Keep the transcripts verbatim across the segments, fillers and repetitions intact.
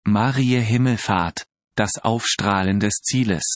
Mariä Himmelfahrt, das Aufstrahlen des Zieles.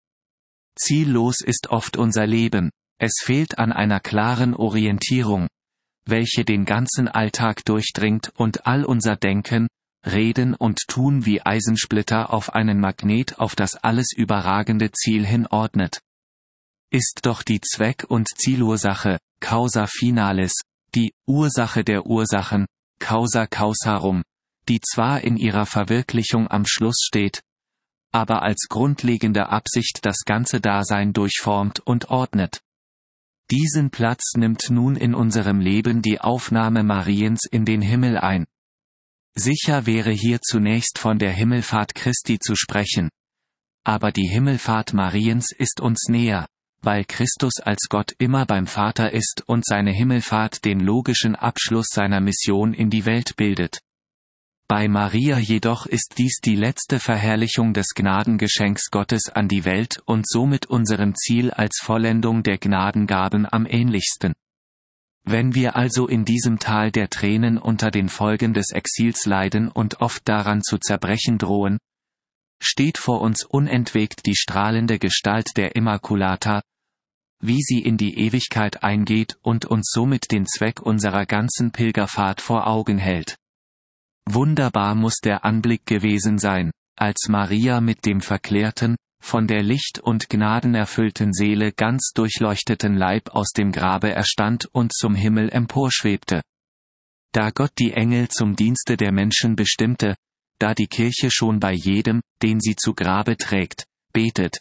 Ziellos ist oft unser Leben, es fehlt an einer klaren Orientierung, welche den ganzen Alltag durchdringt und all unser Denken, Reden und Tun wie Eisensplitter auf einen Magnet auf das alles überragende Ziel hin ordnet. Ist doch die Zweck- und Zielursache, causa finalis, die Ursache der Ursachen, causa causarum, die zwar in ihrer Verwirklichung am Schluss steht, aber als grundlegende Absicht das ganze Dasein durchformt und ordnet. Diesen Platz nimmt nun in unserem Leben die Aufnahme Mariens in den Himmel ein. Sicher wäre hier zunächst von der Himmelfahrt Christi zu sprechen. Aber die Himmelfahrt Mariens ist uns näher, weil Christus als Gott immer beim Vater ist und seine Himmelfahrt den logischen Abschluss seiner Mission in die Welt bildet. Bei Maria jedoch ist dies die letzte Verherrlichung des Gnadengeschenks Gottes an die Welt und somit unserem Ziel als Vollendung der Gnadengaben am ähnlichsten. Wenn wir also in diesem Tal der Tränen unter den Folgen des Exils leiden und oft daran zu zerbrechen drohen, steht vor uns unentwegt die strahlende Gestalt der Immaculata, wie sie in die Ewigkeit eingeht und uns somit den Zweck unserer ganzen Pilgerfahrt vor Augen hält. Wunderbar muss der Anblick gewesen sein, als Maria mit dem verklärten, von der Licht- und gnadenerfüllten Seele ganz durchleuchteten Leib aus dem Grabe erstand und zum Himmel emporschwebte. Da Gott die Engel zum Dienste der Menschen bestimmte, da die Kirche schon bei jedem, den sie zu Grabe trägt, betet: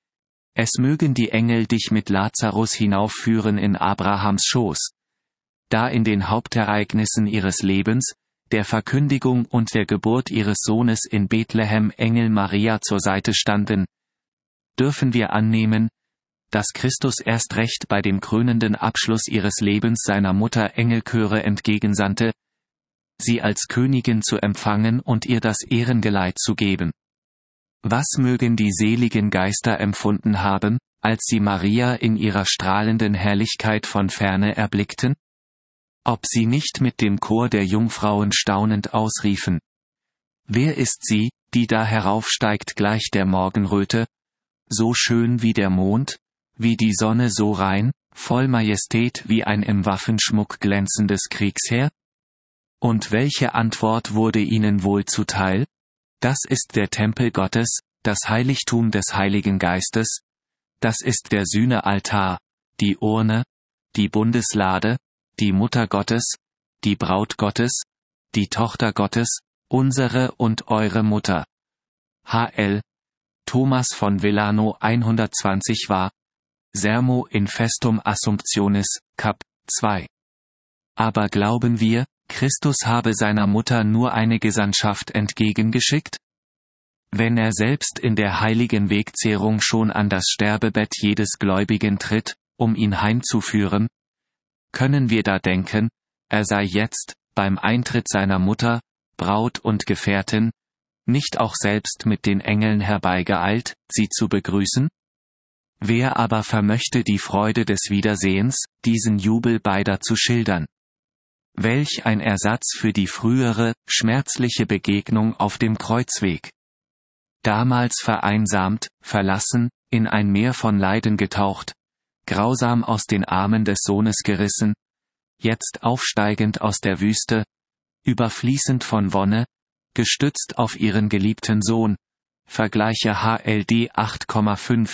Es mögen die Engel dich mit Lazarus hinaufführen in Abrahams Schoß. Da in den Hauptereignissen ihres Lebens, der Verkündigung und der Geburt ihres Sohnes in Bethlehem Engel Maria zur Seite standen, dürfen wir annehmen, dass Christus erst recht bei dem krönenden Abschluss ihres Lebens seiner Mutter Engelchöre entgegensandte, sie als Königin zu empfangen und ihr das Ehrengeleit zu geben. Was mögen die seligen Geister empfunden haben, als sie Maria in ihrer strahlenden Herrlichkeit von ferne erblickten? Ob sie nicht mit dem Chor der Jungfrauen staunend ausriefen: Wer ist sie, die da heraufsteigt gleich der Morgenröte, so schön wie der Mond, wie die Sonne so rein, voll Majestät wie ein im Waffenschmuck glänzendes Kriegsheer? Und welche Antwort wurde ihnen wohl zuteil? Das ist der Tempel Gottes, das Heiligtum des Heiligen Geistes, das ist der Sühnealtar, die Urne, die Bundeslade, die Mutter Gottes, die Braut Gottes, die Tochter Gottes, unsere und eure Mutter. H L Thomas von Villano hundertzwanzig war, Sermo in Festum Assumptionis, Kap zwei. Aber glauben wir, Christus habe seiner Mutter nur eine Gesandtschaft entgegengeschickt? Wenn er selbst in der heiligen Wegzehrung schon an das Sterbebett jedes Gläubigen tritt, um ihn heimzuführen, können wir da denken, er sei jetzt, beim Eintritt seiner Mutter, Braut und Gefährtin, nicht auch selbst mit den Engeln herbeigeeilt, sie zu begrüßen? Wer aber vermöchte die Freude des Wiedersehens, diesen Jubel beider zu schildern? Welch ein Ersatz für die frühere, schmerzliche Begegnung auf dem Kreuzweg. Damals vereinsamt, verlassen, in ein Meer von Leiden getaucht, grausam aus den Armen des Sohnes gerissen, jetzt aufsteigend aus der Wüste, überfließend von Wonne, gestützt auf ihren geliebten Sohn, vergleiche H L D acht Komma fünf.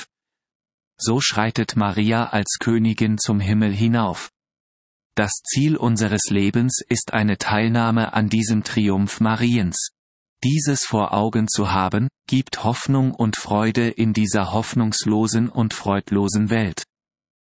So schreitet Maria als Königin zum Himmel hinauf. Das Ziel unseres Lebens ist eine Teilnahme an diesem Triumph Mariens. Dieses vor Augen zu haben, gibt Hoffnung und Freude in dieser hoffnungslosen und freudlosen Welt.